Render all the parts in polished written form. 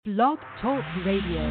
Blog Talk Radio.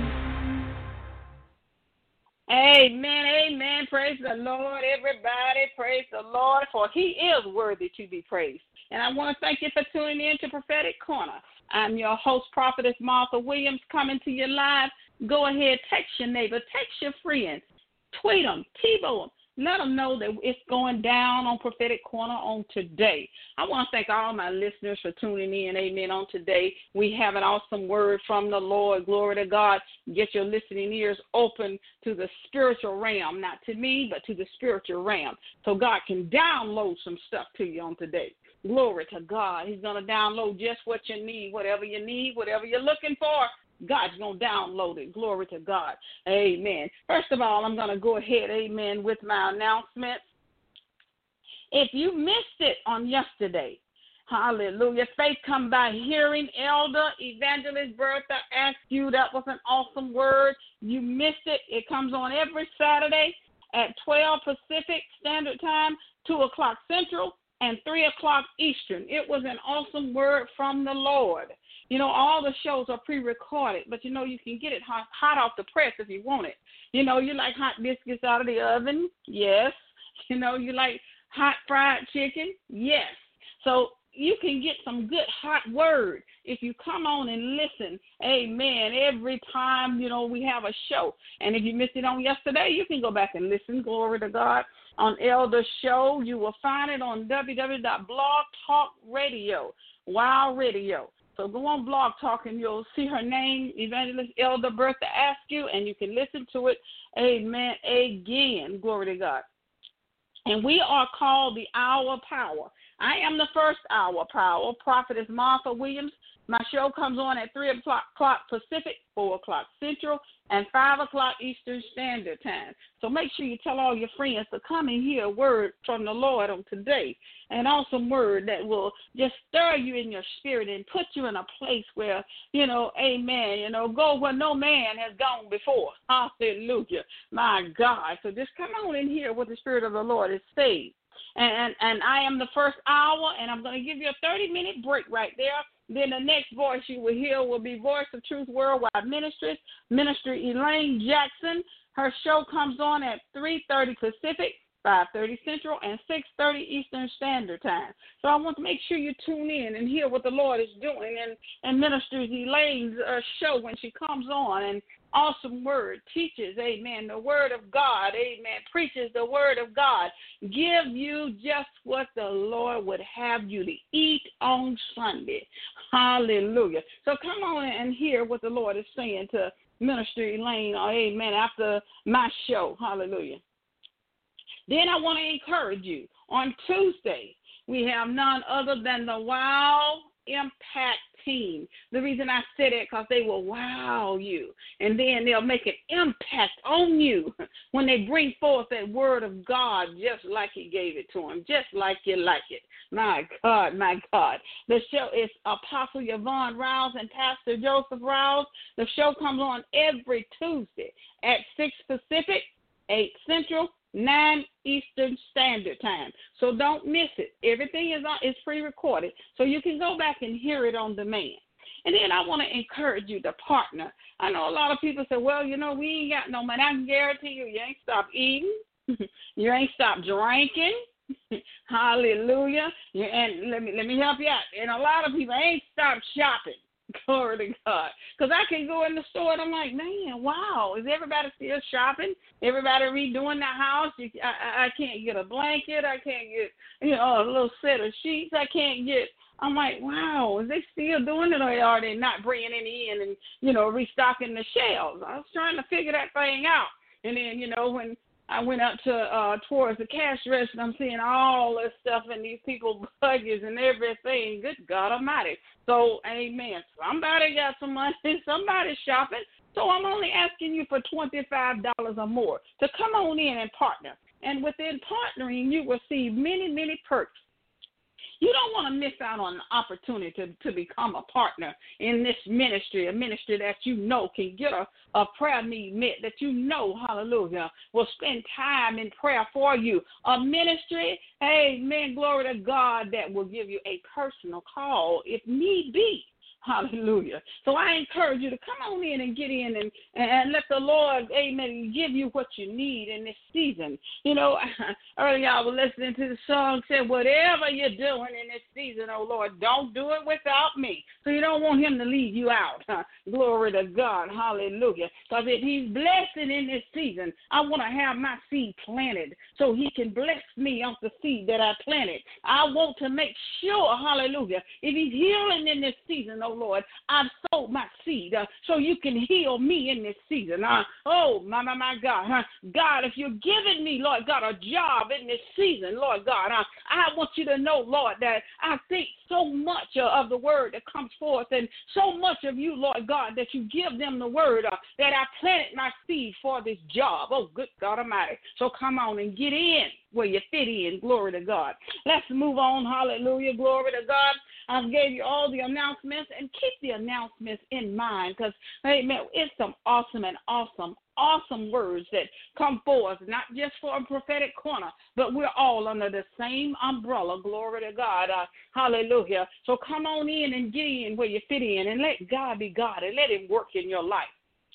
Amen, amen. Praise the Lord, everybody. Praise the Lord, for he is worthy to be praised. And I want to thank you for tuning in to Prophetic Corner. I'm your host, Prophetess Martha Williams, coming to you live. Go ahead, text your neighbor, text your friends, tweet them, TiVo them. Let them know that it's going down on Prophetic Corner on today. I want to thank all my listeners for tuning in, amen, on today. We have an awesome word from the Lord. Glory to God. Get your listening ears open to the spiritual realm, not to me, but to the spiritual realm, so God can download some stuff to you on today. Glory to God. He's going to download just what you need, whatever you're looking for. God's going to download it. Glory to God. Amen. First of all, I'm going to go ahead, amen, with my announcements. If you missed it on yesterday, hallelujah, faith come by hearing. Elder Evangelist Bertha asked you. That was an awesome word. You missed it. It comes on every Saturday at 12 Pacific Standard Time, 2 o'clock Central, and 3 o'clock Eastern. It was an awesome word from the Lord. You know, all the shows are pre-recorded, but, you know, you can get it hot off the press if you want it. You know, you like hot biscuits out of the oven? Yes. You know, you like hot fried chicken? Yes. So you can get some good hot word if you come on and listen, amen, every time, you know, we have a show. And if you missed it on yesterday, you can go back and listen, glory to God, on Elder Show. You will find it on www.blogtalkradio, Wow Radio. So go on Blog Talk and you'll see her name, Evangelist Elder Bertha Askew, and you can listen to it, amen, again, glory to God. And we are called the Hour of Power. I am the first hour of power, Prophetess Martha Williams. My show comes on at 3 o'clock Pacific, 4 o'clock Central, and 5 o'clock Eastern Standard Time. So make sure you tell all your friends to come and hear a word from the Lord on today. An awesome word that will just stir you in your spirit and put you in a place where, you know, amen, you know, go where no man has gone before. Hallelujah. My God. So just come on and hear what the Spirit of the Lord is saying. And I am the first hour, and I'm going to give you a 30-minute break right there. Then the next voice you will hear will be Voice of Truth Worldwide Ministries, Minister Elaine Jackson. Her show comes on at 3:30 Pacific, 5:30 Central, and 6:30 Eastern Standard Time. So I want to make sure you tune in and hear what the Lord is doing. And Minister Elaine's show when she comes on, and awesome word, teaches, amen, the word of God, amen, preaches the word of God, give you just what the Lord would have you to eat on Sunday. Hallelujah. So come on and hear what the Lord is saying to Minister Elaine, amen, after my show. Hallelujah. Then I want to encourage you, on Tuesday, we have none other than the Wow Impact team. The reason I said it because they will wow you, and then they'll make an impact on you when they bring forth that word of God just like he gave it to them, just like you like it. My God, my God. The show is Apostle Yvonne Rouse and Pastor Joseph Rouse. The show comes on every Tuesday at 6 Pacific, 8 Central, 9 Eastern Standard Time. So don't miss it. Everything is pre-recorded, so you can go back and hear it on demand. And then I want to encourage you to partner. I know a lot of people say, well, you know, we ain't got no money. I can guarantee you, you ain't stopped eating. You ain't stopped drinking. Hallelujah. And let me help you out. And a lot of people ain't stopped shopping. Glory to God. Because I can go in the store and I'm like, man, wow, is everybody still shopping? Everybody redoing the house? I can't get a blanket. I can't get, you know, a little set of sheets. I can't get. I'm like, wow, is they still doing it, or are they not bringing any in and, you know, restocking the shelves? I was trying to figure that thing out. And then, you know, when I went up to towards the cash register, I'm seeing all this stuff in these people's budgets and everything. Good God Almighty. So, amen. Somebody got some money. Somebody's shopping. So I'm only asking you for $25 or more to come on in and partner. And within partnering, you will receive many, many perks. You don't want to miss out on the opportunity to become a partner in this ministry, a ministry that you know can get a prayer need met, that you know, hallelujah, will spend time in prayer for you. A ministry, amen, glory to God, that will give you a personal call if need be. Hallelujah. So I encourage you to come on in and get in and let the Lord, amen, give you what you need in this season. You know, earlier I was listening to the song, said, whatever you're doing in this season, oh Lord, don't do it without me. So you don't want him to leave you out. Glory to God. Hallelujah. Because if he's blessing in this season, I want to have my seed planted so he can bless me off the seed that I planted. I want to make sure, hallelujah, if he's healing in this season, oh Lord, I've sowed my seed so you can heal me in this season. Oh, my God. God, if you're giving me, Lord God, a job in this season, Lord God, I want you to know, Lord, that I think so much of the word that comes forth and so much of you, Lord God, that you give them the word that I planted my seed for this job. Oh, good God Almighty. So come on and get in where you fit in. Glory to God. Let's move on. Hallelujah. Glory to God. I gave you all the announcements, and keep the announcements in mind because, amen, it's some awesome words that come forth, not just for a prophetic corner, but we're all under the same umbrella. Glory to God. Hallelujah. So come on in and get in where you fit in and let God be God and let him work in your life.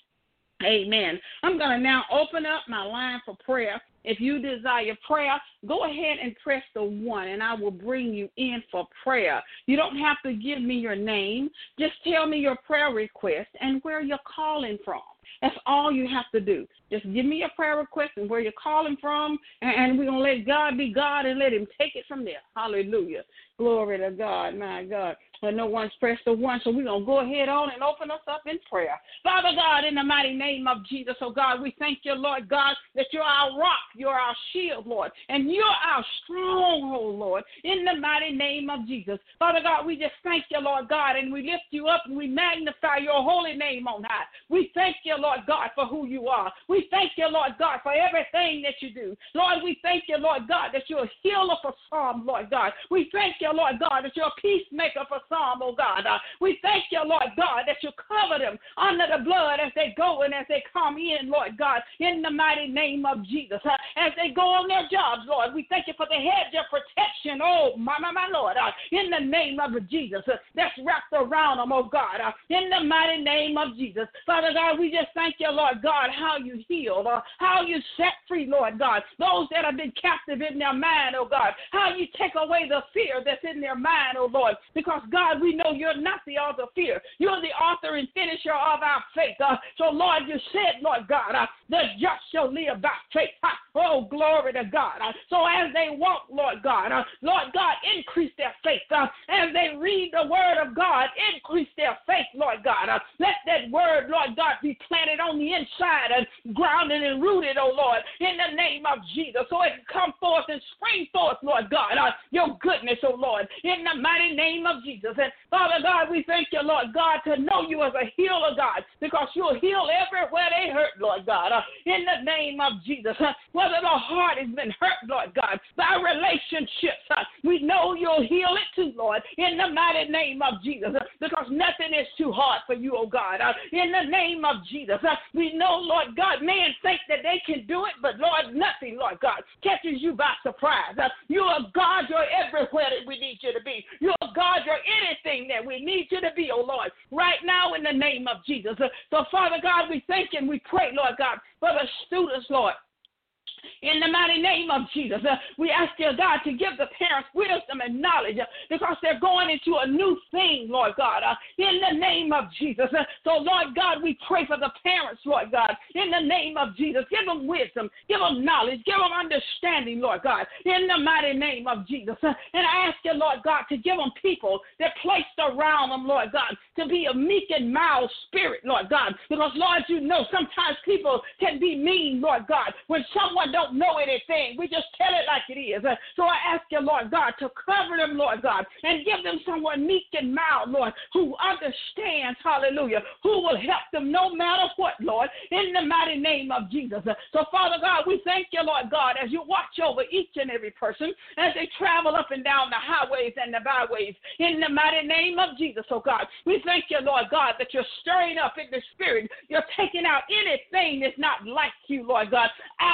Amen. I'm going to now open up my line for prayer. If you desire prayer, go ahead and press the 1, and I will bring you in for prayer. You don't have to give me your name. Just tell me your prayer request and where you're calling from. That's all you have to do. Just give me your prayer request and where you're calling from, and we're going to let God be God and let him take it from there. Hallelujah. Glory to God, my God. But no one's pressed the 1, so we're going to go ahead on and open us up in prayer. Father God, in the mighty name of Jesus, oh God, we thank you, Lord God, that you're our rock, you're our shield, Lord, and you're our stronghold, Lord, in the mighty name of Jesus. Father God, we just thank you, Lord God, and we lift you up and we magnify your holy name on high. We thank you, Lord God, for who you are. We thank you, Lord God, for everything that you do. Lord, we thank you, Lord God, that you're a healer for some, Lord God. We thank you, Lord God, that you're a peacemaker for some, oh God. We thank you, Lord God, that you cover them under the blood as they go and as they come in, Lord God, in the mighty name of Jesus. As they go on their jobs, Lord, we thank you for the hedge of protection, oh, my Lord, in the name of Jesus, that's wrapped around them, oh God, in the mighty name of Jesus. Father God, we just thank you, Lord God, how you healed, how you set free, Lord God, those that have been captive in their mind, oh God, how you take away the fear that's in their mind, oh Lord, because God, we know you're not the author of fear. You're the author and finisher of our faith. So, Lord, you said, Lord God, the just shall live by faith. Oh, glory to God. So as they walk, Lord God, increase their faith. As they read the word of God, increase their faith, Lord God. Let that word, Lord God, be planted on the inside and grounded and rooted, oh Lord, in the name of Jesus. So it can come forth and spring forth, Lord God, your goodness, oh Lord, in the mighty name of Jesus. And Father God, we thank you, Lord God, to know you as a healer, God, because you'll heal everywhere they hurt, Lord God, in the name of Jesus. Whether the heart has been hurt, Lord God, by relationships, we know you'll heal it too, Lord, in the mighty name of Jesus, because nothing is too hard for you, oh God, in the name of Jesus. We know, Lord God, men think that they can do it, but Lord, nothing, Lord God, catches you by surprise. You're a God, you're everywhere that we need you to be. You're a God, you're anything that we need you to be, oh Lord, right now in the name of Jesus. So, Father God, we thank you and we pray, Lord God, for the students, Lord. In the mighty name of Jesus, we ask you, God, to give the parents wisdom and knowledge because they're going into a new thing, Lord God, in the name of Jesus. So, Lord God, we pray for the parents, Lord God, in the name of Jesus. Give them wisdom, give them knowledge, give them understanding, Lord God, in the mighty name of Jesus. And I ask you, Lord God, to give them people that placed around them, Lord God, to be a meek and mild spirit, Lord God, because, Lord, you know sometimes people can be mean, Lord God, when someone don't know anything. We just tell it like it is. So I ask you, Lord God, to cover them, Lord God, and give them someone meek and mild, Lord, who understands, hallelujah, who will help them no matter what, Lord, in the mighty name of Jesus. So, Father God, we thank you, Lord God, as you watch over each and every person as they travel up and down the highways and the byways, in the mighty name of Jesus. Oh, God, we thank you, Lord God, that you're stirring up in the spirit. You're taking out anything that's not like you, Lord God, out of your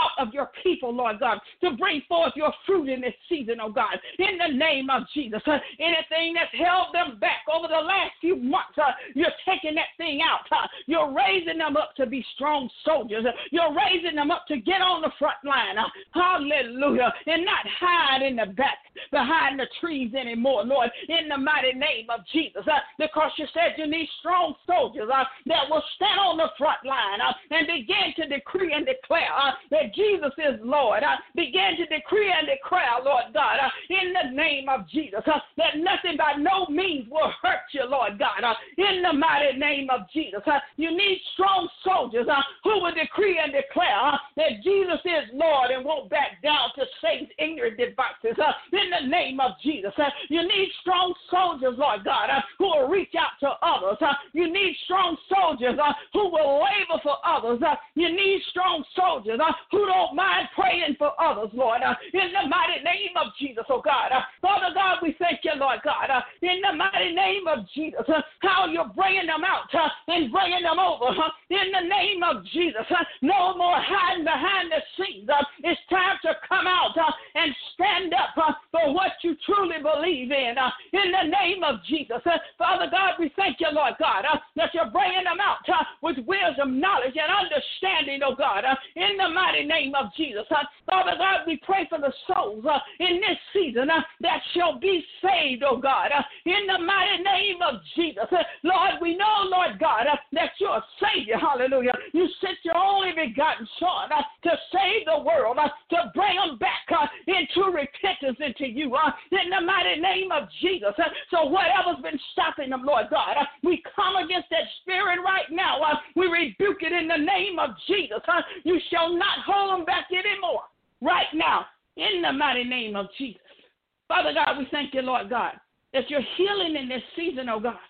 people, Lord God, to bring forth your fruit in this season, oh God, in the name of Jesus. Anything that's held them back over the last few months, you're taking that thing out. You're raising them up to be strong soldiers. You're raising them up to get on the front line. Hallelujah. And not hide in the back behind the trees anymore, Lord, in the mighty name of Jesus. Because you said you need strong soldiers that will stand on the front line and begin to decree and declare that Jesus is Lord. Begin to decree and declare, Lord God, in the name of Jesus, that nothing by no means will hurt you, Lord God, in the mighty name of Jesus. You need strong soldiers who will decree and declare that Jesus is Lord and won't back down to Satan's ignorant devices, in the name of Jesus. You need strong soldiers, Lord God, who will reach out to others. You need strong soldiers who will labor for others. You need strong soldiers who don't mind praying for others, Lord, in the mighty name of Jesus, oh God. Father God, we thank you, Lord God, in the mighty name of Jesus, how you're bringing them out and bringing them over, in the name of Jesus. No more hiding behind the scenes. It's time to come out and stand up for what you truly believe in the name of Jesus. Father God, we thank you, Lord God, that you're bringing them out with wisdom, knowledge, and understanding, oh God, in the mighty name of Jesus. Father God, we pray for the souls in this season that shall be saved, oh God, in the mighty name of Jesus. Lord, we know, Lord God, that you're a Savior, hallelujah. You sent your only begotten Son to save the world, to bring them back into repentance into you, in the mighty name of Jesus. So whatever's been stopping them, Lord God, we come against that spirit right now. We rebuke it in the name of Jesus. You shall not hold them back anymore right now in the mighty name of Jesus. Father God, we thank you, Lord God, that you're healing in this season, oh God,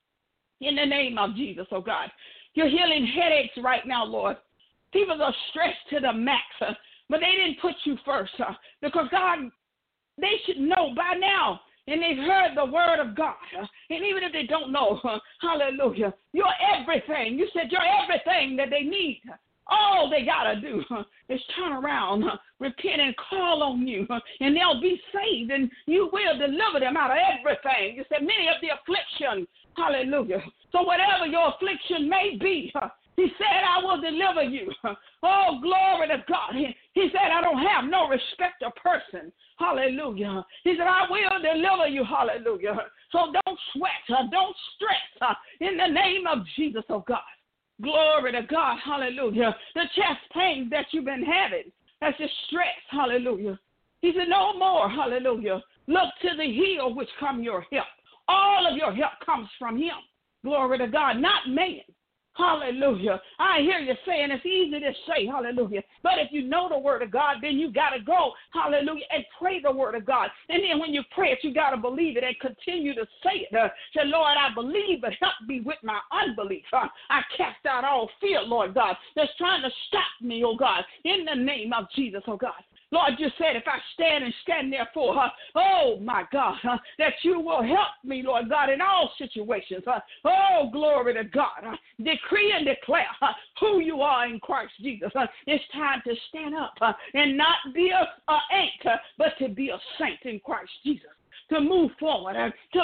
in the name of Jesus, oh God. You're healing headaches right now, Lord. People are stressed to the max, but they didn't put you first because, God, they should know by now, and they've heard the word of God. And even if they don't know, hallelujah, you're everything. You said you're everything that they need. All they got to do is turn around, repent, and call on you, and they'll be saved, and you will deliver them out of everything. You said many of the affliction, hallelujah. So whatever your affliction may be, he said, I will deliver you. Oh, glory to God. He said, I don't have no respect of person. Hallelujah. He said, I will deliver you. Hallelujah. So don't sweat. Don't stress. In the name of Jesus, oh God. Glory to God. Hallelujah. The chest pains that you've been having, that's just stress. Hallelujah. He said, no more. Hallelujah. Look to the hill which come your help. All of your help comes from him. Glory to God, not man. Hallelujah. I hear you saying it's easy to say, hallelujah. But if you know the word of God, then you got to go, hallelujah, and pray the word of God. And then when you pray it, you got to believe it and continue to say it. Say, Lord, I believe, but help me with my unbelief. I cast out all fear, Lord God, that's trying to stop me, oh God, in the name of Jesus, oh God. Lord, you said if I stand therefore, oh, my God, that you will help me, Lord God, in all situations. Oh, glory to God. Decree and declare who you are in Christ Jesus. It's time to stand up and not be an ant, but to be a saint in Christ Jesus. To move forward,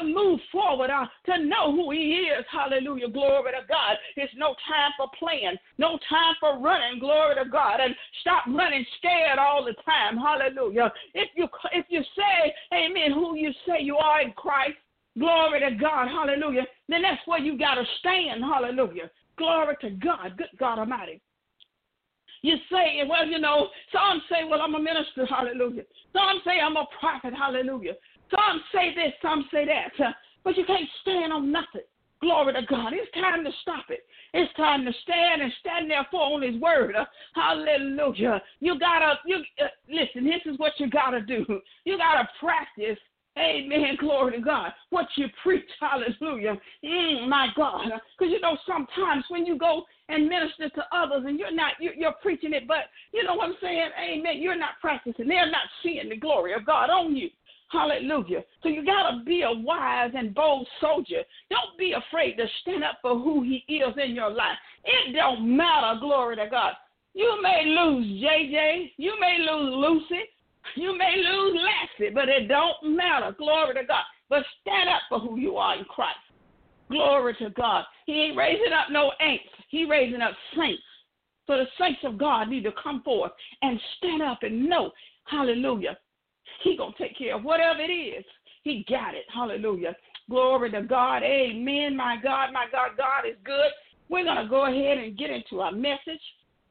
to know who he is. Hallelujah. Glory to God. It's no time for playing, no time for running. Glory to God. And stop running scared all the time. Hallelujah. If you say, amen, who you say you are in Christ, glory to God. Hallelujah. Then that's where you got to stand. Hallelujah. Glory to God. Good God Almighty. You say, well, you know, some say, well, I'm a minister. Hallelujah. Some say I'm a prophet. Hallelujah. Some say this, some say that, but you can't stand on nothing. Glory to God. It's time to stop it. It's time to stand and stand therefore on his word. Hallelujah. You got to, listen, this is what you got to do. You got to practice, amen, glory to God, what you preach. Hallelujah. My God. Because, you know, sometimes when you go and minister to others and you're preaching it, but you know what I'm saying? Amen. You're not practicing. They're not seeing the glory of God on you. Hallelujah. So you got to be a wise and bold soldier. Don't be afraid to stand up for who he is in your life. It don't matter, glory to God, You may lose JJ. You may lose Lucy. You may lose Lassie, but it don't matter. Glory to God. But stand up for who you are in Christ. Glory to God. He ain't raising up no ain'ts. He raising up saints. So the saints of God need to come forth and stand up and know, hallelujah, he going to take care of whatever it is. He got it. Hallelujah. Glory to God. Amen. My God, God is good. We're going to go ahead and get into our message.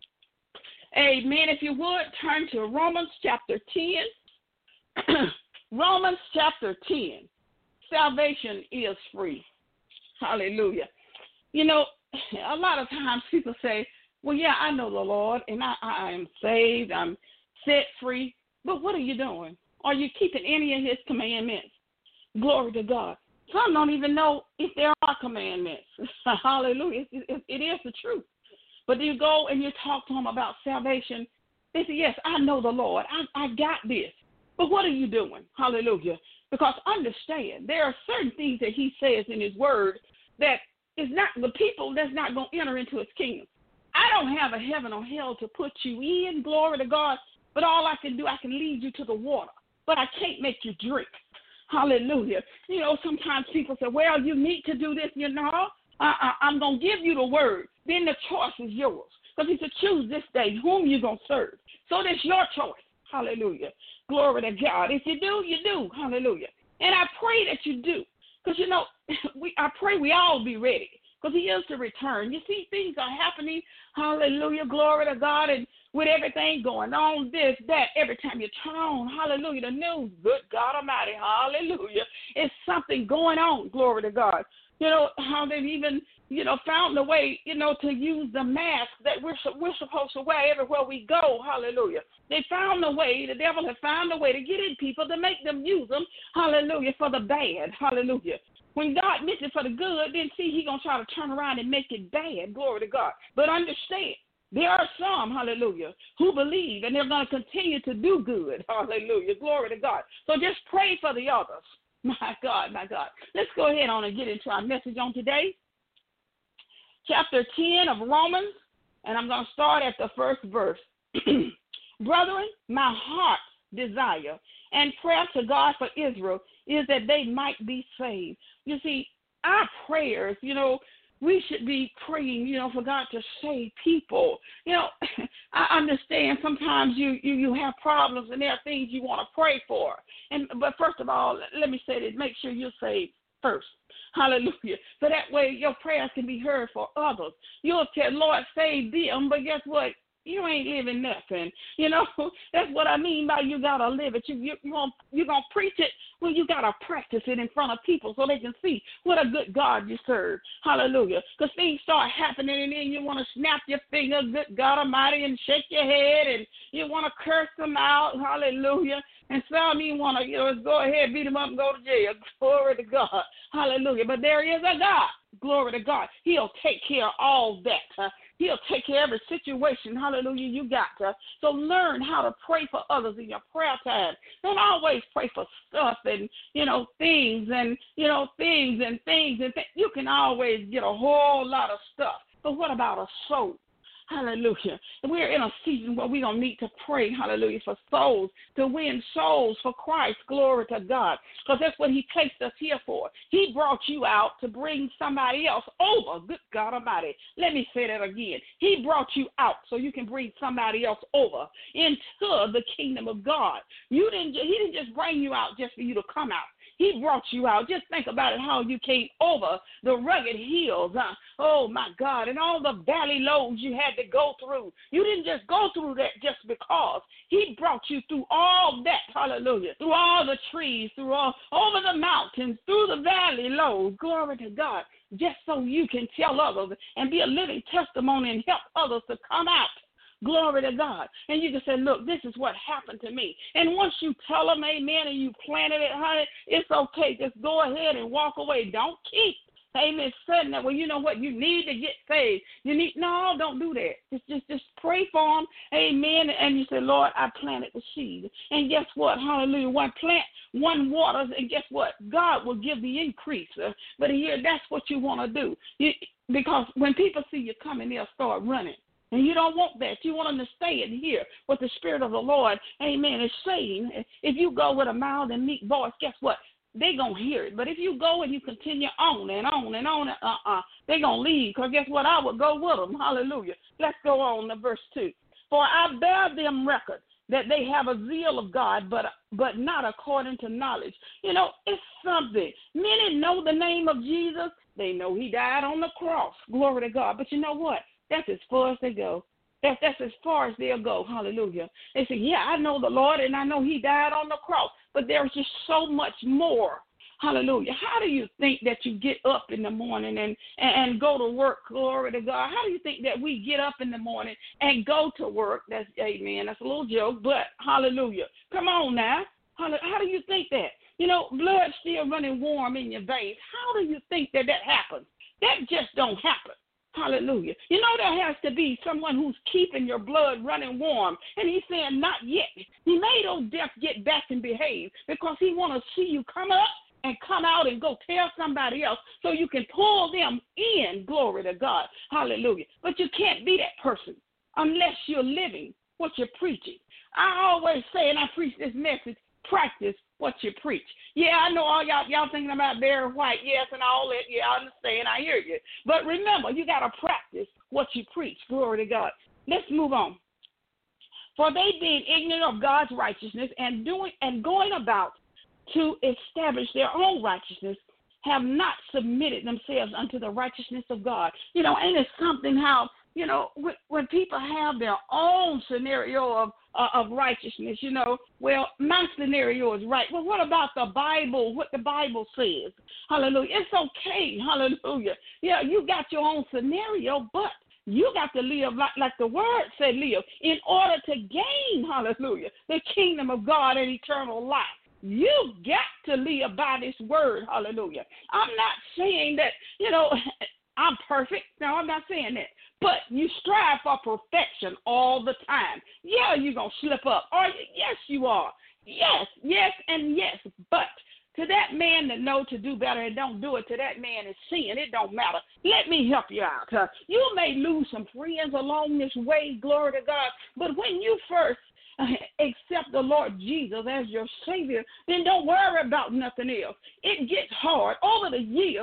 Amen. If you would, turn to Romans chapter 10. Romans chapter 10. Salvation is free. Hallelujah. You know, a lot of times people say, well, yeah, I know the Lord, and I am saved, I'm set free, but what are you doing? Are you keeping any of his commandments? Glory to God. Some don't even know if there are commandments. Hallelujah. It is the truth. But you go and you talk to them about salvation, they say, yes, I know the Lord. I got this. But what are you doing? Hallelujah. Because understand, there are certain things that he says in his word that is not the people that's not going to enter into his kingdom. I don't have a heaven or hell to put you in, glory to God, but all I can do, I can lead you to the water, but I can't make you drink. Hallelujah. You know, sometimes people say, well, you need to do this. You know, I'm going to give you the word. Then the choice is yours. Because he said, choose this day whom you're going to serve. So that's your choice. Hallelujah. Glory to God. If you do, you do. Hallelujah. And I pray that you do. Because, you know, I pray we all be ready. Because he is to return. You see, things are happening. Hallelujah. Glory to God. And with everything going on, this, that, every time you turn on, hallelujah, the news, good God Almighty, hallelujah, it's something going on. Glory to God. You know, how they've even, you know, found a way, you know, to use the mask that we're supposed to wear everywhere we go. Hallelujah. They found a way, the devil has found a way to get in people to make them use them, hallelujah, for the bad. Hallelujah. When God meant it for the good, then see, he's going to try to turn around and make it bad. Glory to God. But understand, there are some, hallelujah, who believe, and they're going to continue to do good. Hallelujah. Glory to God. So just pray for the others. My God, my God. Let's go ahead on and get into our message on today. Chapter 10 of Romans, and I'm going to start at the first verse. Brethren, my heart's desire and prayer to God for Israel is that they might be saved. You see, our prayers, you know, we should be praying, you know, for God to save people. You know, I understand sometimes you have problems and there are things you want to pray for. But first of all, let me say this, make sure you're saved first. Hallelujah. So that way your prayers can be heard for others. You'll tell, Lord, save them, but guess what? You ain't living nothing. You know, that's what I mean by you got to live it. You're going to preach it. Well, you got to practice it in front of people so they can see what a good God you serve. Hallelujah. Because things start happening and then you want to snap your finger, good God Almighty, and shake your head and you want to curse them out. Hallelujah. And some of you want to, you know, go ahead, beat them up and go to jail. Glory to God. Hallelujah. But there is a God. Glory to God. He'll take care of all that. He'll take care of every situation. Hallelujah. You got to. So learn how to pray for others in your prayer time. Don't always pray for stuff and, you know, things and, you know, things. You can always get a whole lot of stuff. But what about a soul? Hallelujah. And we're in a season where we're going to need to pray, hallelujah, for souls, to win souls for Christ. Glory to God. Because that's what he placed us here for. He brought you out to bring somebody else over. Good God Almighty. Let me say that again. He brought you out so you can bring somebody else over into the kingdom of God. He didn't just bring you out just for you to come out. He brought you out. Just think about it, how you came over the rugged hills. Oh, my God. And all the valley lows you had to go through. You didn't just go through that just because. He brought you through all that, hallelujah, through all the trees, through all over the mountains, through the valley lows. Glory to God. Just so you can tell others and be a living testimony and help others to come out. Glory to God. And you can say, look, this is what happened to me. And once you tell them, amen, and you planted it, honey, it's okay. Just go ahead and walk away. Don't keep, amen, saying that, well, you know what, you need to get saved. No, don't do that. Just pray for them, amen, and you say, Lord, I planted the seed. And guess what, hallelujah, one plant, one waters, and guess what, God will give the increase. But here, that's what you want to do. Because when people see you coming, they'll start running. And you don't want that. You want them to stay and hear what the Spirit of the Lord, amen, is saying. If you go with a mild and meek voice, guess what? They're going to hear it. But if you go and you continue on and on and on, they're going to leave. Because guess what? I would go with them. Hallelujah. Let's go on to verse 2. For I bear them record that they have a zeal of God, but not according to knowledge. You know, it's something. Many know the name of Jesus. They know he died on the cross. Glory to God. But you know what? That's as far as they go. That's as far as they'll go. Hallelujah. They say, yeah, I know the Lord, and I know he died on the cross. But there's just so much more. Hallelujah. How do you think that you get up in the morning and go to work? Glory to God. How do you think that we get up in the morning and go to work? That's, amen, that's a little joke, but hallelujah. Come on now. How do you think that? You know, blood still running warm in your veins. How do you think that happens? That just don't happen. Hallelujah. You know, there has to be someone who's keeping your blood running warm. And he's saying, not yet. He made old death get back and behave because he want to see you come up and come out and go tell somebody else so you can pull them in. Glory to God. Hallelujah. But you can't be that person unless you're living what you're preaching. I always say, and I preach this message, practice what you preach. Yeah, I know all y'all thinking about Barry White, yes, and all that. Yeah, I understand. I hear you. But remember, you got to practice what you preach. Glory to God. Let's move on. For they being ignorant of God's righteousness and going about to establish their own righteousness, have not submitted themselves unto the righteousness of God. You know, ain't it something how, you know, when people have their own scenario of righteousness, you know, well, my scenario is right. Well, what about the Bible, what the Bible says? Hallelujah. It's okay. Hallelujah. Yeah, you got your own scenario, but you got to live like the word said live in order to gain, hallelujah, the kingdom of God and eternal life. You got to live by this word, hallelujah. I'm not saying that, you know, I'm perfect. No, I'm not saying that. But you strive for perfection all the time. Yeah, you're going to slip up. Or yes, you are. Yes, and yes. But to that man that know to do better and don't do it, to that man is sin. It don't matter. Let me help you out. You may lose some friends along this way, glory to God. But when you first accept the Lord Jesus as your Savior, then don't worry about nothing else. It gets hard. Over the years,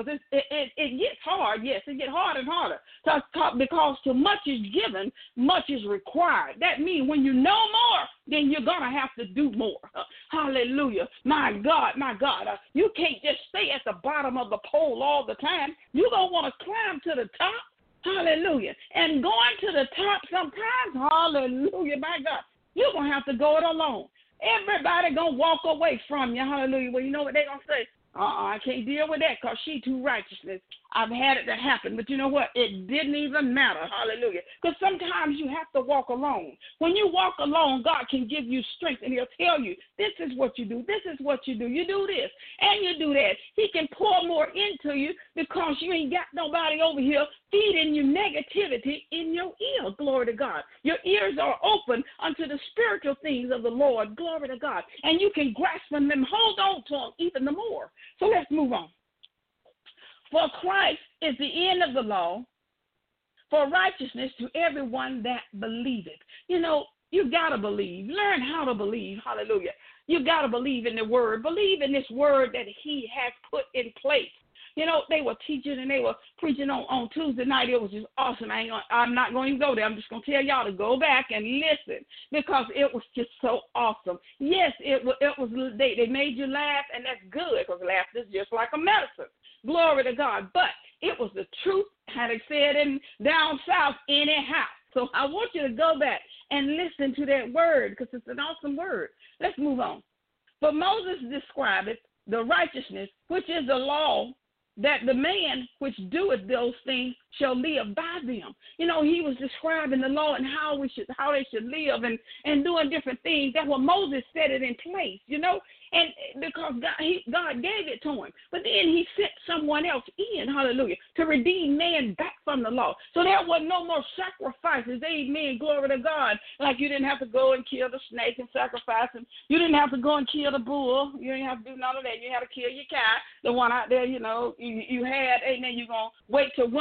it gets hard. Yes, it gets harder and harder because too much is given, much is required. That means when you know more, then you're going to have to do more. Hallelujah. My God. You can't just stay at the bottom of the pole all the time. You're going to want to climb to the top. Hallelujah. And going to the top sometimes, hallelujah, my God, you're going to have to go it alone. Everybody going to walk away from you. Hallelujah. Well, you know what they're going to say? I can't deal with that because she too righteousness. I've had it to happen. But you know what? It didn't even matter. Hallelujah. Because sometimes you have to walk alone. When you walk alone, God can give you strength and he'll tell you, this is what you do. This is what you do. You do this and you do that. He can pour more into you because you ain't got nobody over here feeding you negativity in your ear. Glory to God. Your ears are open unto the spiritual things of the Lord. Glory to God. And you can grasp them and hold on to them even the more. So let's move on. For Christ is the end of the law for righteousness to everyone that believeth. You know, you got to believe. Learn how to believe. Hallelujah. You got to believe in the word. Believe in this word that he has put in place. You know, they were teaching and they were preaching on Tuesday night. It was just awesome. I'm not going to go there. I'm just going to tell y'all to go back and listen because it was just so awesome. Yes, it was. They made you laugh, and that's good because laughter is just like a medicine. Glory to God. But it was the truth, how they said in down south, anyhow. So I want you to go back and listen to that word because it's an awesome word. Let's move on. But Moses describeth the righteousness, which is the law, that the man which doeth those things shall live by them. You know, he was describing the law and how they should live and doing different things. That's what Moses set it in place, you know, and because God gave it to him. But then he sent someone else in, hallelujah, to redeem man back from the law. So there was no more sacrifices. Amen. Glory to God. Like you didn't have to go and kill the snake and sacrifice him. You didn't have to go and kill the bull. You didn't have to do none of that. You had to kill your cow, the one out there, you know, you had, amen, you're going to wait till winter to kill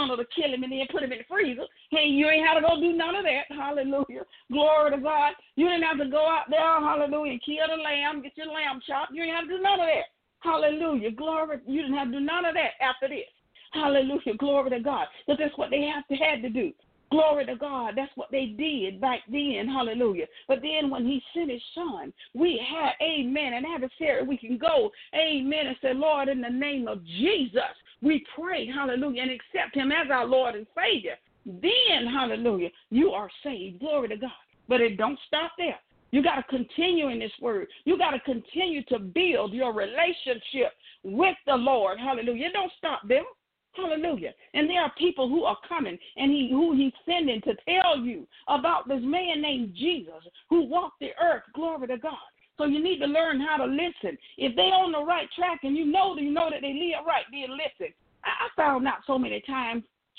kill him and then put him in the freezer. Hey, you ain't had to go do none of that. Hallelujah. Glory to God. You didn't have to go out there, hallelujah, and kill the lamb, get your lamb chopped. You ain't have to do none of that. Hallelujah. Glory. You didn't have to do none of that after this. Hallelujah. Glory to God. Because that's what they had to do. Glory to God. That's what they did back then. Hallelujah. But then when he sent his son, we had, amen, an adversary. We can go, amen, and say, Lord, in the name of Jesus, we pray, hallelujah, and accept him as our Lord and Savior. Then, hallelujah, you are saved. Glory to God. But it don't stop there. You got to continue in this word. You got to continue to build your relationship with the Lord. Hallelujah. It don't stop there. Hallelujah. And there are people who are coming and who he's sending to tell you about this man named Jesus who walked the earth. Glory to God. So you need to learn how to listen. If they're on the right track and you know that they live right, then listen. I found out so many times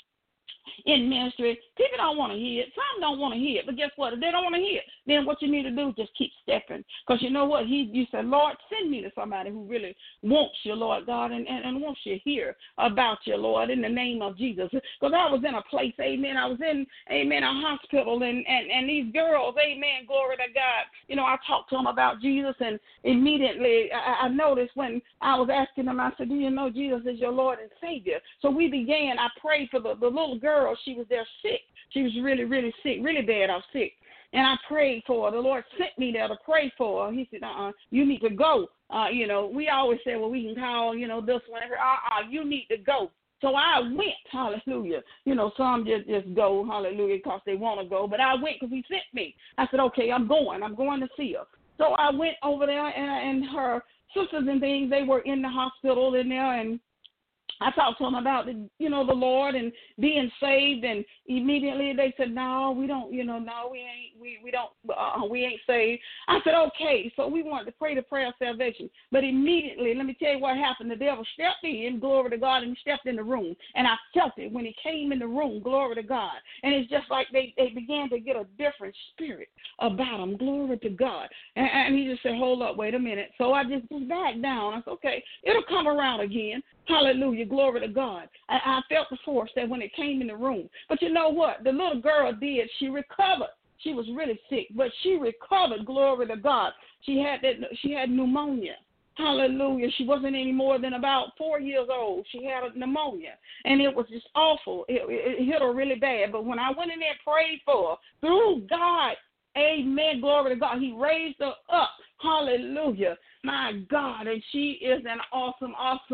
in ministry, people don't want to hear it. Some don't want to hear it. But guess what? If they don't want to hear it, then what you need to do is just keep stepping. Because you know what? You said, Lord, send me to somebody who really wants you, Lord God, and wants you to hear about you, Lord, in the name of Jesus. Because I was in a place, amen, I was in, amen, a hospital, and these girls, amen, glory to God, you know, I talked to them about Jesus, and immediately I noticed when I was asking them, I said, do you know Jesus is your Lord and Savior? So we began, I prayed for the little girl. She was there sick. She was really, really sick, really bad. I was sick. And I prayed for her. The Lord sent me there to pray for her. He said, you need to go. You know, we always say, well, we can call, you know, this one. You need to go. So I went, hallelujah. You know, some just go, hallelujah, because they want to go. But I went because he sent me. I said, okay, I'm going to see her. So I went over there, and her sisters and things, they were in the hospital in there, and I talked to them about, the Lord and being saved, and immediately they said, no, we don't, no, we ain't saved. I said, okay, so we wanted to pray the prayer of salvation. But immediately, let me tell you what happened. The devil stepped in, glory to God, and he stepped in the room. And I felt it when he came in the room, glory to God. And it's just like they began to get a different spirit about them, glory to God. And he just said, hold up, wait a minute. So I just backed down. I said, okay, it'll come around again. Hallelujah, glory to God. I felt the force that when it came in the room. But you know what? The little girl did. She recovered. She was really sick, but she recovered, glory to God. She had pneumonia. Hallelujah. She wasn't any more than about 4 years old. She had a pneumonia, and it was just awful. It hit her really bad. But when I went in there and prayed for her, through God, amen, glory to God, he raised her up. Hallelujah. My God, and she is an awesome,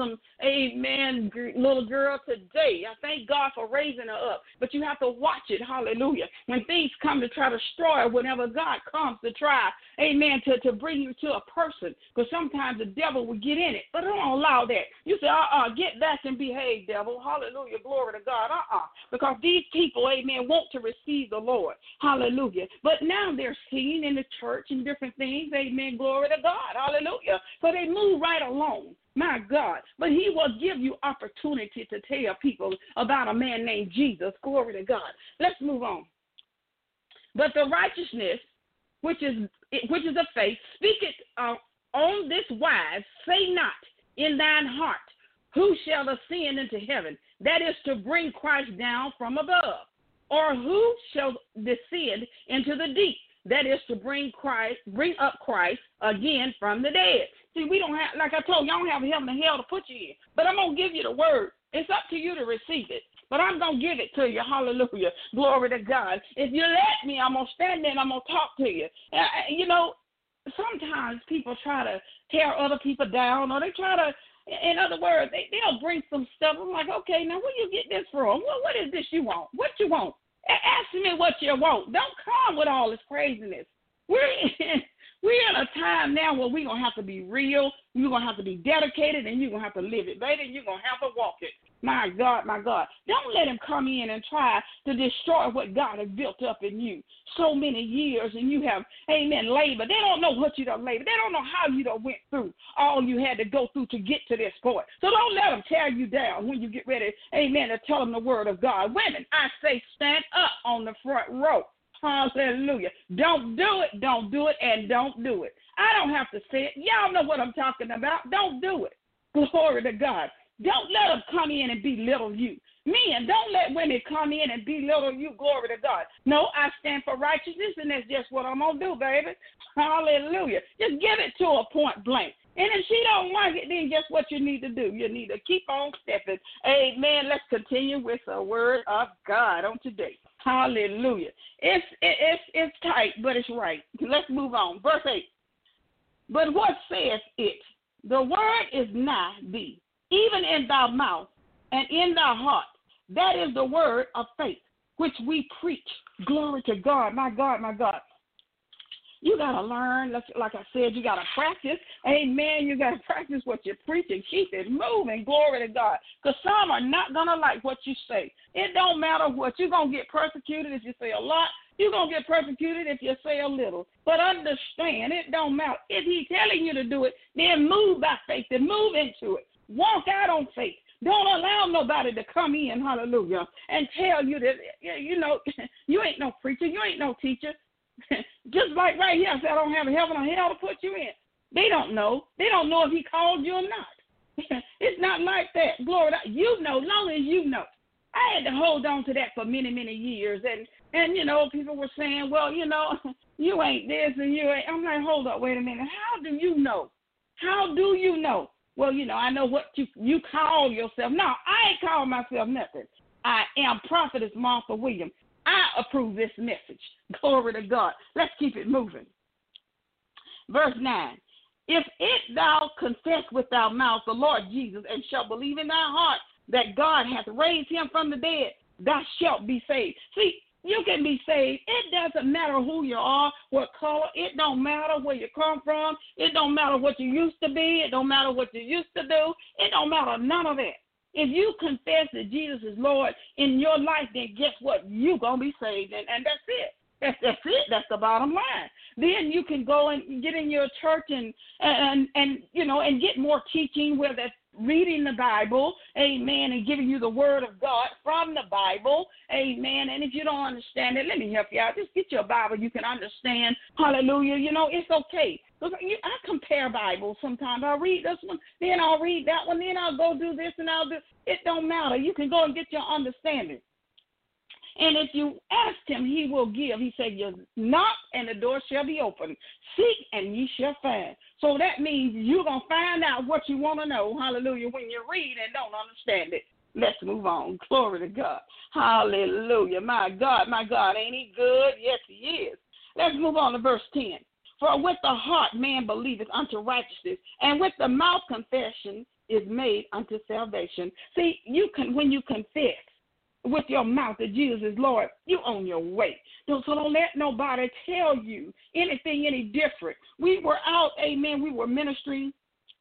amen, little girl today. I thank God for raising her up. But you have to watch it, hallelujah. When things come to try to destroy her, whenever God comes to try, amen, to bring you to a person, because sometimes the devil will get in it. But don't allow that. You say, get back and behave, devil. Hallelujah, glory to God. Because these people, amen, want to receive the Lord. Hallelujah. But now they're seen in the church and different things, amen, glory to God. Hallelujah. So they move right along, my God. But he will give you opportunity to tell people about a man named Jesus. Glory to God. Let's move on. But the righteousness, which is of faith, speaketh on this wise, say not in thine heart, who shall ascend into heaven? That is to bring Christ down from above. Or who shall descend into the deep? That is to bring up Christ again from the dead. See, we don't have, like I told you, I don't have heaven and hell to put you in. But I'm going to give you the word. It's up to you to receive it. But I'm going to give it to you. Hallelujah. Glory to God. If you let me, I'm going to stand there and I'm going to talk to you. Sometimes people try to tear other people down, or they try to, in other words, they'll bring some stuff. I'm like, okay, now where you get this from? What is this you want? What you want? Ask me what you want. Don't come with all this craziness. We're in a time now where we're going to have to be real. You're going to have to be dedicated, and you're going to have to live it. Baby, you're going to have to walk it. My God, my God. Don't let him come in and try to destroy what God has built up in you so many years, and you have, amen, labor. They don't know what you done labor. They don't know how you done went through all you had to go through to get to this point. So don't let them tear you down when you get ready, amen, to tell them the word of God. Women, I say stand up on the front row. Hallelujah. Don't do it, and don't do it. I don't have to say it. Y'all know what I'm talking about. Don't do it. Glory to God. Don't let them come in and belittle you. Men, don't let women come in and belittle you. Glory to God. No, I stand for righteousness, and that's just what I'm going to do, baby. Hallelujah. Just give it to her point blank. And if she don't like it, then guess what you need to do? You need to keep on stepping. Amen. Let's continue with the word of God on today. Hallelujah. It's tight, but it's right. Let's move on. Verse 8. But what says it? The word is nigh thee, even in thy mouth and in thy heart. That is the word of faith, which we preach. Glory to God. My God, my God. You got to learn, like I said, you got to practice. Amen. You got to practice what you're preaching. Keep it moving. Glory to God. Because some are not going to like what you say. It don't matter what. You're going to get persecuted if you say a lot. You're going to get persecuted if you say a little. But understand, it don't matter. If he's telling you to do it, then move by faith and move into it. Walk out on faith. Don't allow nobody to come in, hallelujah, and tell you that, you know, you ain't no preacher. You ain't no teacher. Just like right here, I said, I don't have a heaven or hell to put you in. They don't know. They don't know if he called you or not. It's not like that. Glory to God. You know, long as you know. I had to hold on to that for many, many years. And you know, people were saying, well, you know, you ain't this and you ain't. I'm like, hold up, wait a minute. How do you know? How do you know? Well, you know, I know what you call yourself. No, I ain't call myself nothing. I am Prophetess Martha Williams. I approve this message. Glory to God. Let's keep it moving. Verse 9. If thou confess with thy mouth the Lord Jesus and shalt believe in thy heart that God hath raised him from the dead, thou shalt be saved. See, you can be saved. It doesn't matter who you are, what color. It don't matter where you come from. It don't matter what you used to be. It don't matter what you used to do. It don't matter none of that. If you confess that Jesus is Lord in your life, then guess what? You're going to be saved, and that's it. That's it. That's the bottom line. Then you can go and get in your church and you know, and get more teaching, whether that's reading the Bible, amen, and giving you the word of God from the Bible, amen. And if you don't understand it, let me help you out. Just get your Bible you can understand. Hallelujah. You know, it's okay. Look, I compare Bibles sometimes. I'll read this one, then I'll read that one, then I'll go do this and I'll do. It don't matter. You can go and get your understanding. And if you ask him, he will give. He said, you knock and the door shall be open. Seek and ye shall find. So that means you're going to find out what you want to know, hallelujah, when you read and don't understand it. Let's move on. Glory to God. Hallelujah. My God, ain't he good? Yes, he is. Let's move on to verse 10. For with the heart man believeth unto righteousness, and with the mouth confession is made unto salvation. See, when you confess with your mouth that Jesus is Lord, you on your way. So don't let nobody tell you anything any different. We were out, amen, we were ministering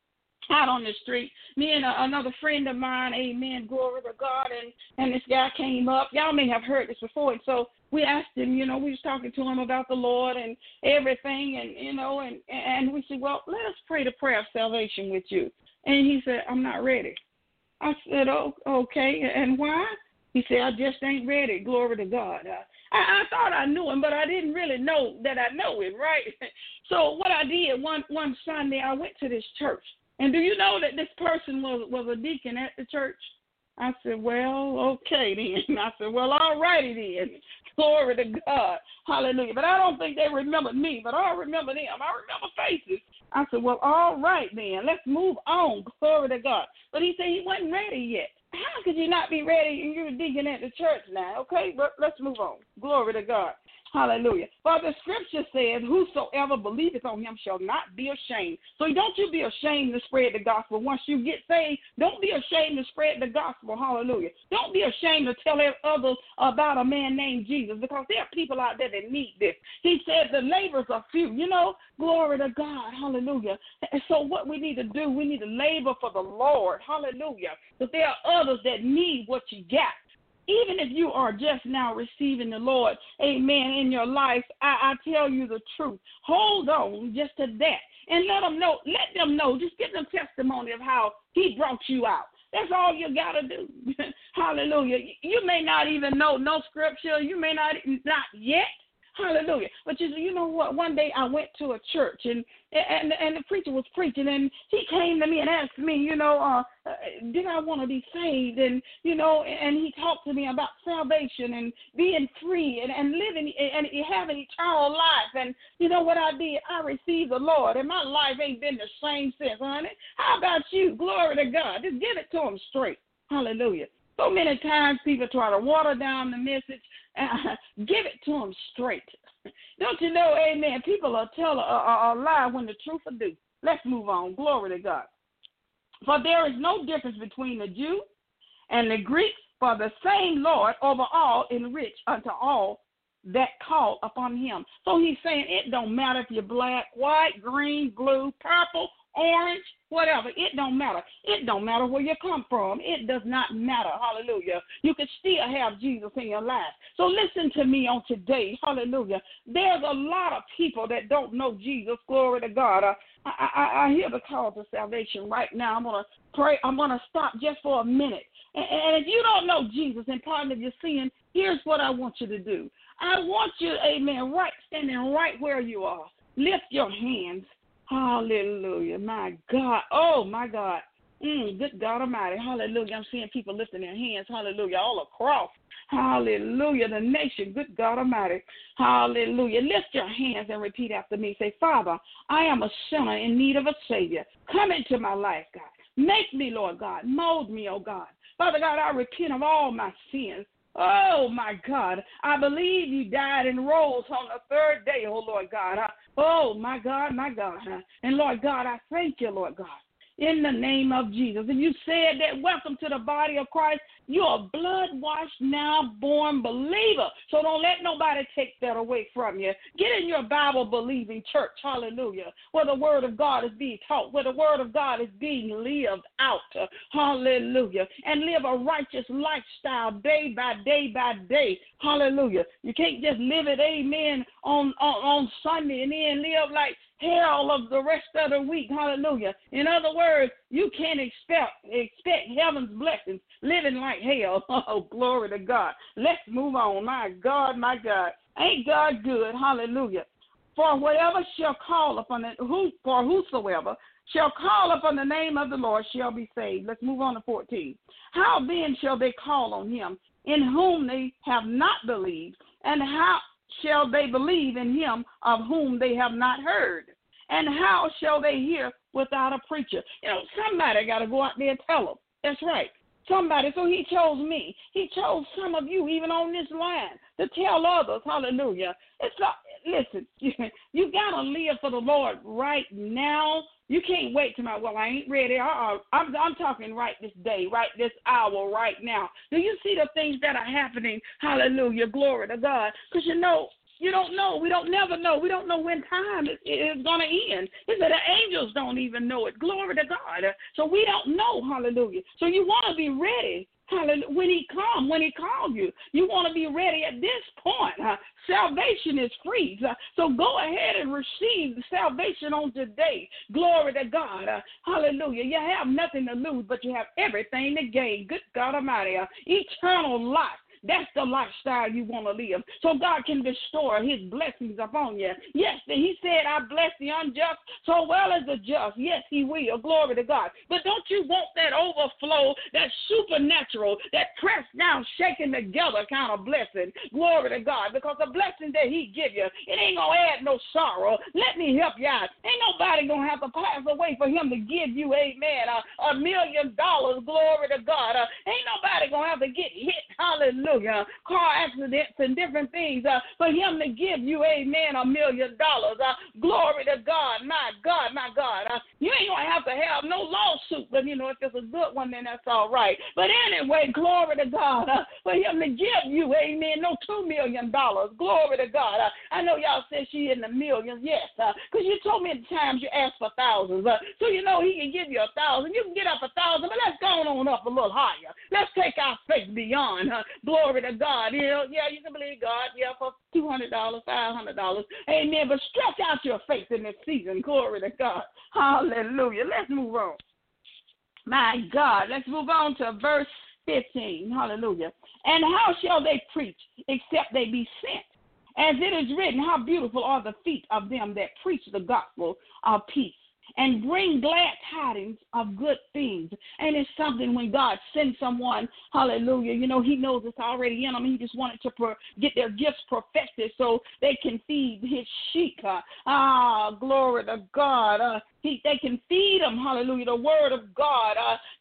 out on the street. Me and another friend of mine, amen, glory to God, and this guy came up. Y'all may have heard this before, and so we asked him, you know, we was talking to him about the Lord and everything, and, you know, and we said, well, let us pray the prayer of salvation with you. And he said, I'm not ready. I said, oh, okay, and why? He said, I just ain't ready. Glory to God. I thought I knew him, but I didn't really know that I know him, right? So what I did one Sunday, I went to this church. And do you know that this person was a deacon at the church? I said, well, okay then. I said, well, all righty then. Glory to God. Hallelujah. But I don't think they remembered me, but I remember them. I remember faces. I said, well, all right then. Let's move on. Glory to God. But he said he wasn't ready yet. How could you not be ready and you're deacon at the church now? Okay, but let's move on. Glory to God. Hallelujah. For the scripture says, whosoever believeth on him shall not be ashamed. So don't you be ashamed to spread the gospel. Once you get saved, don't be ashamed to spread the gospel. Hallelujah. Don't be ashamed to tell others about a man named Jesus, because there are people out there that need this. He said the labors are few. You know, glory to God. Hallelujah. And so what we need to do, we need to labor for the Lord. Hallelujah. But there are others that need what you got. Even if you are just now receiving the Lord, amen, in your life, I tell you the truth. Hold on just to that and let them know, just give them testimony of how he brought you out. That's all you got to do. Hallelujah. You may not even know no scripture. You may not yet. Hallelujah. But you know what? One day I went to a church, and the preacher was preaching, and he came to me and asked me, did I want to be saved? And, and he talked to me about salvation and being free and living and having eternal life. And you know what I did? I received the Lord, and my life ain't been the same since, honey. How about you? Glory to God. Just give it to him straight. Hallelujah. So many times people try to water down the message. Give it to them straight. Don't you know, amen, people will tell a lie when the truth will do. Let's move on. Glory to God. For there is no difference between the Jew and the Greek, for the same Lord over all and rich unto all that call upon him. So he's saying it don't matter if you're black, white, green, blue, purple, orange, whatever. It don't matter. It don't matter where you come from. It does not matter. Hallelujah. You can still have Jesus in your life. So listen to me on today. Hallelujah. There's a lot of people that don't know Jesus. Glory to God. I hear the call to salvation right now. I'm going to pray. I'm going to stop just for a minute. And if you don't know Jesus and pardon of your sin, here's what I want you to do. I want you, amen, standing right where you are. Lift your hands. Hallelujah. My God. Oh, my God. Good God Almighty. Hallelujah. I'm seeing people lifting their hands. Hallelujah. All across. Hallelujah. The nation. Good God Almighty. Hallelujah. Lift your hands and repeat after me. Say, Father, I am a sinner in need of a Savior. Come into my life, God. Make me, Lord God. Mold me, oh God. Father God, I repent of all my sins. Oh, my God. I believe you died and rose on the third day, oh, Lord God. Oh, my God, my God. And, Lord God, I thank you, Lord God, in the name of Jesus. And you said that welcome to the body of Christ. You're a blood-washed, now-born believer. So don't let nobody take that away from you. Get in your Bible-believing church, hallelujah, where the word of God is being taught, where the word of God is being lived out, hallelujah, and live a righteous lifestyle day by day by day, hallelujah. You can't just live it, amen, on Sunday and then live like hell of the rest of the week. Hallelujah. In other words, you can't expect heaven's blessings living like hell. Oh, glory to God. Let's move on. My God, my God. Ain't God good? Hallelujah. For whatever shall call upon it, for whosoever shall call upon the name of the Lord shall be saved. Let's move on to 14. How then shall they call on him in whom they have not believed? And how shall they believe in him of whom they have not heard? And how shall they hear without a preacher? Somebody got to go out there and tell them. That's right. Somebody. So he chose me. He chose some of you, even on this line, to tell others. Hallelujah. It's not, listen, you got to live for the Lord right now. You can't wait tomorrow. I ain't ready. I'm talking right this day, right this hour, right now. Do you see the things that are happening? Hallelujah. Glory to God. Because you don't know. We don't never know. We don't know when time is going to end. He said the angels don't even know it. Glory to God. So we don't know. Hallelujah. So you want to be ready. Hallelujah. When he called you, you want to be ready at this point. Salvation is free. So go ahead and receive the salvation on today. Glory to God. Hallelujah. You have nothing to lose, but you have everything to gain. Good God Almighty. Eternal life. That's the lifestyle you want to live. So God can bestow his blessings upon you. Yes, he said, I bless the unjust so well as the just. Yes, he will. Glory to God. But don't you want that overflow, that supernatural, that pressed down, shaken together kind of blessing? Glory to God. Because the blessing that he give you, it ain't going to add no sorrow. Let me help you out. Ain't nobody going to have to pass away for him to give you, amen, $1 million. Glory to God. Ain't nobody going to have to get hit. Hallelujah. Car accidents and different things for him to give you, amen, $1 million. Glory to God. My God, my God. You ain't going to have no lawsuit, but, if it's a good one, then that's all right. But anyway, glory to God. For him to give you, amen, no $2 million. Glory to God. I know y'all said she in the millions. Yes, because you told me at times you asked for thousands. So he can give you 1,000. You can get up 1,000, but let's go on up a little higher. Let's take our faith beyond. Glory to God. Yeah, you can believe God. Yeah, for $200, $500. Amen. But stretch out your faith in this season. Glory to God. Hallelujah. Let's move on. My God. Let's move on to verse 15. Hallelujah. And how shall they preach except they be sent? As it is written, how beautiful are the feet of them that preach the gospel of peace and bring glad tidings of good things. And it's something when God sends someone, hallelujah, he knows it's already in them. He just wanted to get their gifts perfected so they can feed his sheep. Glory to God. They can feed them, hallelujah, the word of God,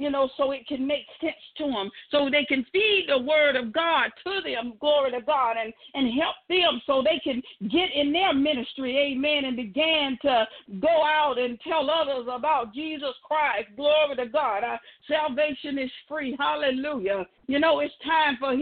so it can make sense to them. So they can feed the word of God to them, glory to God, and help them so they can get in their ministry, amen, and begin to go out and tell others about Jesus Christ, glory to God. Salvation is free, hallelujah. It's time for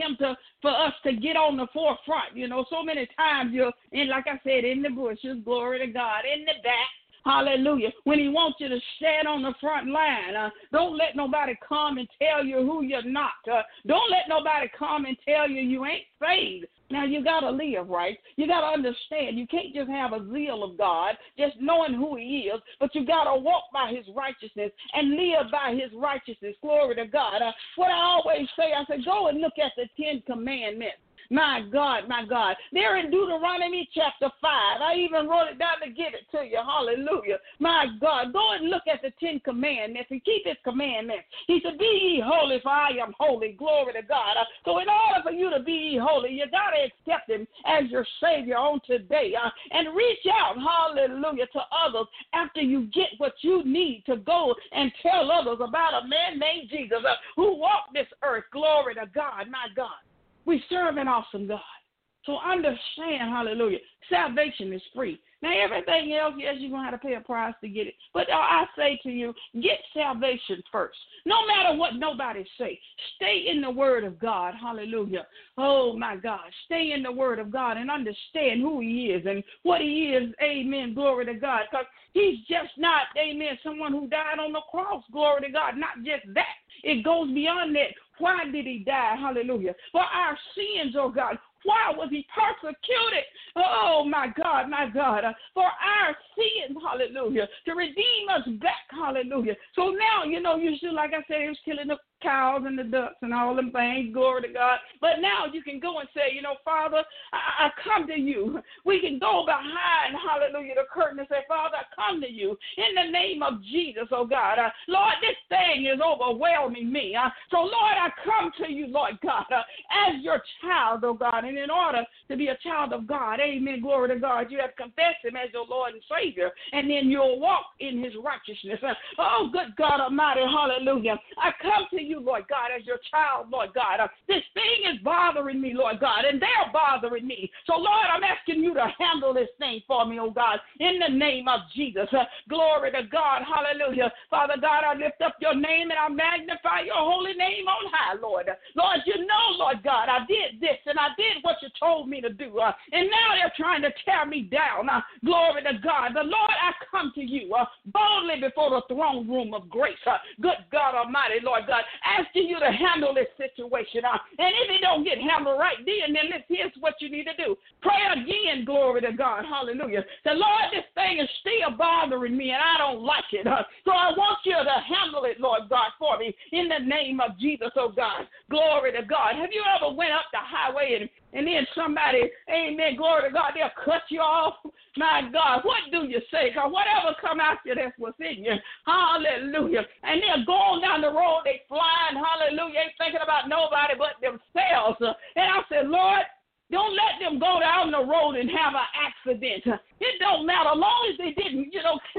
us to get on the forefront. So many times you're in, like I said, in the bushes, glory to God, in the back. Hallelujah. When he wants you to stand on the front line, don't let nobody come and tell you who you're not. Don't let nobody come and tell you ain't saved. Now, you got to live right. You got to understand. You can't just have a zeal of God, just knowing who he is, but you got to walk by his righteousness and live by his righteousness. Glory to God. What I always say, I say, go and look at the 10 Commandments. My God, my God. They're in Deuteronomy chapter 5. I even wrote it down to give it to you. Hallelujah. My God, go and look at the 10 Commandments and keep his commandments. He said, be ye holy, for I am holy. Glory to God. So in order for you to be ye holy, you got to accept him as your Savior on today. And reach out, hallelujah, to others after you get what you need to go and tell others about a man named Jesus who walked this earth. Glory to God, my God. We serve an awesome God. So understand, hallelujah, salvation is free. Now, everything else, yes, you're going to have to pay a price to get it. But I say to you, get salvation first. No matter what nobody say, stay in the word of God. Hallelujah. Oh, my God. Stay in the word of God and understand who he is and what he is. Amen. Glory to God. Because he's just not, amen, someone who died on the cross. Glory to God. Not just that. It goes beyond that. Why did he die? Hallelujah. For our sins, oh God. Why was he persecuted? Oh, my God, for our sins, hallelujah, to redeem us back, hallelujah. So now, you should, like I said, he was killing the cows and the ducks and all them things, glory to God. But now you can go and say, Father, I come to you. We can go behind, hallelujah, the curtain and say, Father, I come to you in the name of Jesus, oh God. Lord, this thing is overwhelming me. So, Lord, I come to you, Lord God, as your child, oh God. And in order to be a child of God, amen, glory to God, you have confessed him as your Lord and Savior, and then you'll walk in his righteousness. Oh, good God Almighty, hallelujah. I come to you, Lord God, as your child, Lord God. This thing is bothering me, Lord God, and they're bothering me. So, Lord, I'm asking you to handle this thing for me, oh God, in the name of Jesus. Glory to God, hallelujah. Father God, I lift up your name and I magnify your holy name on high, Lord. Lord, Lord God, I did this and I did what you told me to do, and now they're trying to tear me down. Glory to God. But Lord, I come to you boldly before the throne room of grace. Good God Almighty, Lord God, asking you to handle this situation. And if it don't get handled right then here's what you need to do. Pray again, glory to God. Hallelujah. The Lord, this thing is still bothering me and I don't like it. So I want you to handle it, Lord God, for me in the name of Jesus, oh God. Glory to God. Have you ever went up the highway and then somebody, amen, glory to God, they'll cut you off? My God, what do you say? Because whatever come out you, that's what's in you. Hallelujah. And they're going down the road, they flying, hallelujah, ain't thinking about nobody but themselves. And I said, Lord, don't let them go down the road and have an accident. It don't matter. As long as they didn't,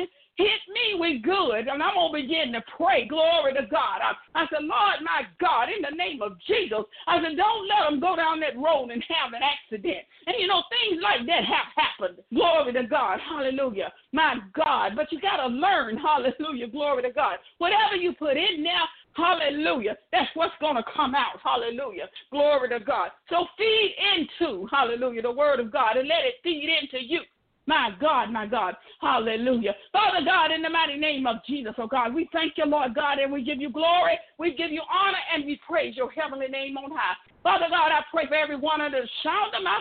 hit me, we good. And I'm going to begin to pray. Glory to God. I said, Lord, my God, in the name of Jesus, I said, don't let them go down that road and have an accident. And, things like that have happened. Glory to God. Hallelujah. My God. But you got to learn. Hallelujah. Glory to God. Whatever you put in there, hallelujah, that's what's going to come out. Hallelujah. Glory to God. So feed into, hallelujah, the word of God and let it feed into you. My God, hallelujah. Father God, in the mighty name of Jesus, oh God, we thank you, Lord God, and we give you glory, we give you honor, and we praise your heavenly name on high. Father God, I pray for everyone under the sound of my voice.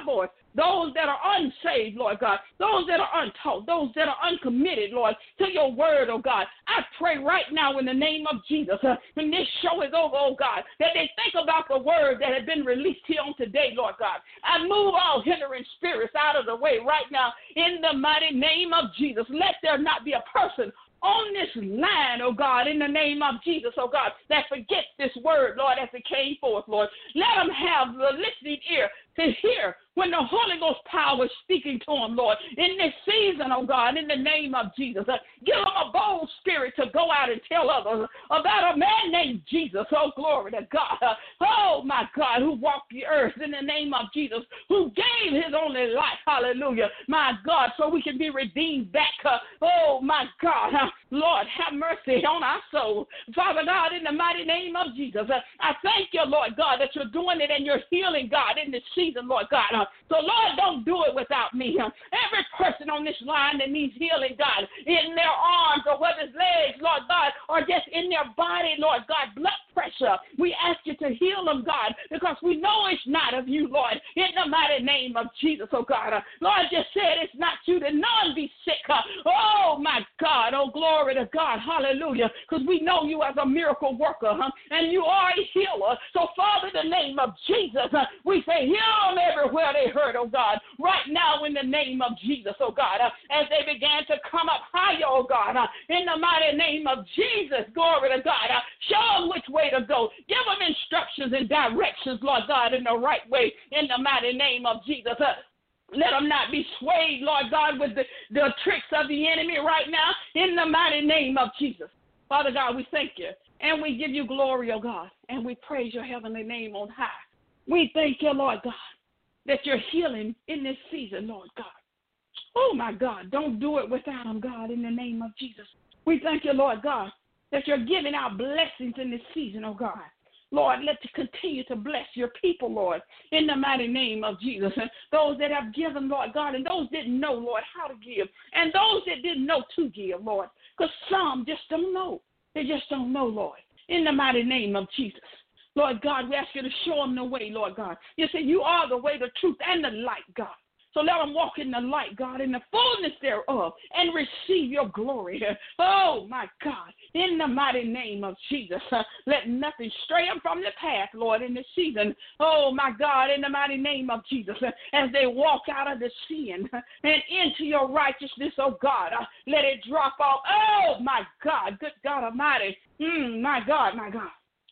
those that are unsaved, Lord God, those that are untaught, those that are uncommitted, Lord, to your word, oh God. I pray right now in the name of Jesus, when this show is over, oh God, that they think about the word that has been released here on today, Lord God. I move all hindering spirits out of the way right now in the mighty name of Jesus. Let there not be a person on this line, oh God, in the name of Jesus, oh God, that forgets this word, Lord, as it came forth, Lord. Let them have the listening ear to hear when the Holy Ghost power is speaking to them, Lord, in this season, oh God, in the name of Jesus. Give them a bold spirit to go out and tell others about a man named Jesus, oh glory to God, oh my God, who walked the earth in the name of Jesus, who gave his only life, hallelujah, my God, so we can be redeemed back, oh my God, Lord, have mercy on our soul. Father God, in the mighty name of Jesus, I thank you, Lord God, that you're doing it and you're healing, God, in this season, Lord God. So, Lord, don't do it without me. Every person on this line that needs healing, God, in their arms or whether it's legs, Lord God, or just in their body, Lord God, blood pressure, we ask you to heal them, God, because we know it's not of you, Lord, in the mighty name of Jesus, oh God. Lord just said it's not you that none be sick. Oh, my God, oh, glory to God, hallelujah, because we know you as a miracle worker, and you are a healer. So, Father, in the name of Jesus, we say heal them everywhere they hurt, oh God, right now in the name of Jesus, oh God, as they began to come up higher, oh God, in the mighty name of Jesus, glory to God, show them which way to go, give them instructions and directions, Lord God, in the right way, in the mighty name of Jesus. Let them not be swayed, Lord God, with the tricks of the enemy right now, in the mighty name of Jesus. Father God, we thank you, and we give you glory, oh God, and we praise your heavenly name on high. We thank you, Lord God, that you're healing in this season, Lord God. Oh, my God, don't do it without them, God, in the name of Jesus. We thank you, Lord God, that you're giving out blessings in this season, oh God. Lord, let you continue to bless your people, Lord, in the mighty name of Jesus. And those that have given, Lord God, and those that didn't know, Lord, how to give, and those that didn't know to give, Lord, because some just don't know. They just don't know, Lord, in the mighty name of Jesus. Lord God, we ask you to show them the way, Lord God. You say you are the way, the truth, and the light, God. So let them walk in the light, God, in the fullness thereof, and receive your glory. Oh, my God, in the mighty name of Jesus, let nothing stray them from the path, Lord, in this season. Oh, my God, in the mighty name of Jesus, as they walk out of the sin and into your righteousness, oh, God, let it drop off. Oh, my God, good God Almighty, my God, my God.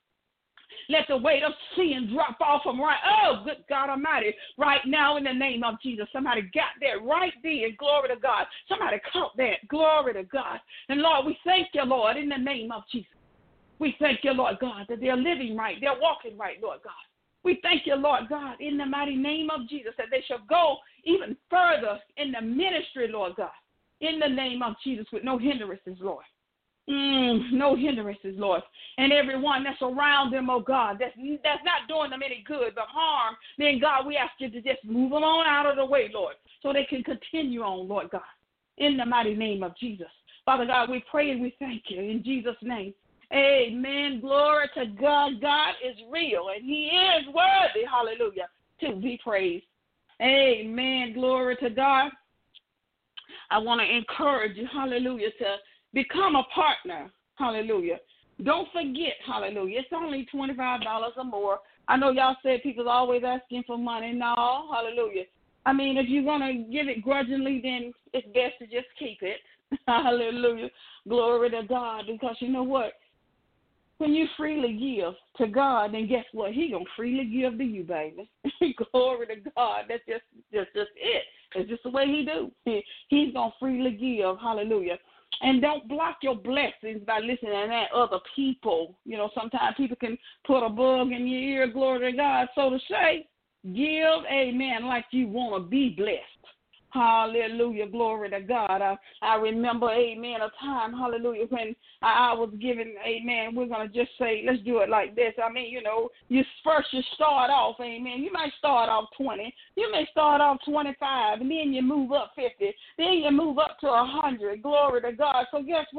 Let the weight of sin drop off them right. Oh, good God Almighty, right now in the name of Jesus. Somebody got that right there. Glory to God. Somebody caught that. Glory to God. And Lord, we thank you, Lord, in the name of Jesus. We thank you, Lord God, that they're living right. They're walking right, Lord God. We thank you, Lord God, in the mighty name of Jesus, that they shall go even further in the ministry, Lord God, in the name of Jesus, with no hindrances, Lord. No hindrances, Lord. And everyone that's around them, oh God, that's not doing them any good but harm, then God, we ask you to just move them on out of the way, Lord, so they can continue on, Lord God, in the mighty name of Jesus. Father God, we pray and we thank you in Jesus' name. Amen. Glory to God. God is real and he is worthy, hallelujah, to be praised. Amen. Glory to God. I want to encourage you, hallelujah, to become a partner, hallelujah. Don't forget, hallelujah, it's only $25 or more. I know y'all said people's always asking for money. No, hallelujah. I mean, if you're going to give it grudgingly, then it's best to just keep it. Hallelujah. Glory to God, because you know what? When you freely give to God, then guess what? He going to freely give to you, baby. Glory to God. That's just it. It's just the way he do. He's going to freely give. Hallelujah. And don't block your blessings by listening to other people. You know, sometimes people can put a bug in your ear, glory to God. So to say, give, amen, like you want to be blessed. Hallelujah, glory to God. I remember, amen, a time, hallelujah, when I was giving, amen, we're going to just say, let's do it like this. I mean, you know, you start off, amen. You might start off 20. You may start off 25, and then you move up 50. Then you move up to 100. Glory to God. So guess what?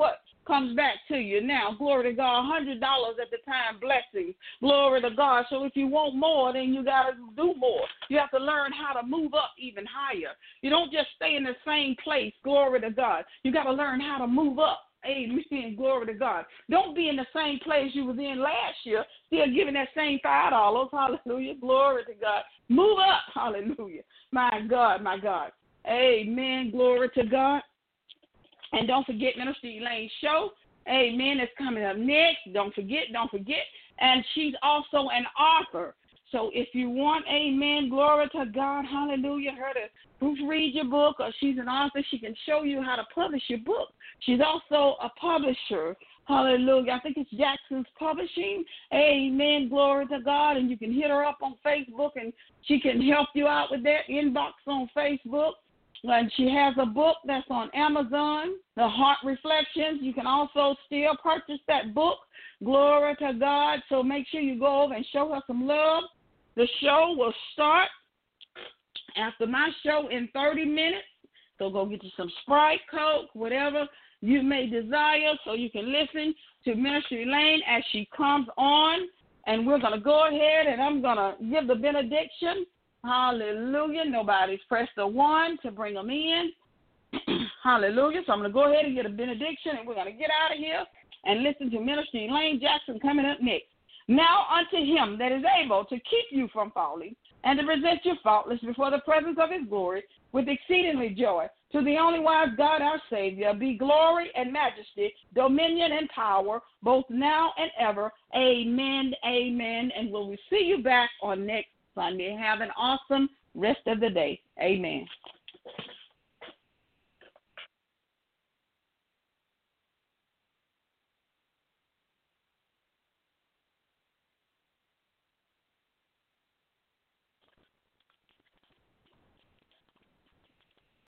comes back to you. Now, glory to God, $100 at the time, blessings. Glory to God. So if you want more, then you got to do more. You have to learn how to move up even higher. You don't just stay in the same place. Glory to God. You got to learn how to move up. Amen. Glory to God. Don't be in the same place you was in last year, still giving that same $5. Hallelujah. Glory to God. Move up. Hallelujah. My God, my God. Amen. Glory to God. And don't forget Minister Elaine's show. Amen. It's coming up next. Don't forget. And she's also an author. So if you want, amen, glory to God, hallelujah, her to proofread your book, or she's an author, she can show you how to publish your book. She's also a publisher. Hallelujah. I think it's Jackson's Publishing. Amen. Glory to God. And you can hit her up on Facebook, and she can help you out with that. Inbox on Facebook. And she has a book that's on Amazon, The Heart Reflections. You can also still purchase that book. Glory to God. So make sure you go over and show her some love. The show will start after my show in 30 minutes. So go get you some Sprite, Coke, whatever you may desire, so you can listen to Minister Elaine as she comes on. And we're going to go ahead and I'm going to give the benediction. Hallelujah. Nobody's pressed the one to bring them in. Hallelujah. So I'm going to go ahead and get a benediction, and we're going to get out of here and listen to Minister Elaine Jackson coming up next. Now unto him that is able to keep you from falling and to present you faultless before the presence of his glory with exceedingly joy, to the only wise God our Savior, be glory and majesty, dominion and power, both now and ever. Amen, amen. And we'll see you back on next Sunday. Have an awesome rest of the day. Amen.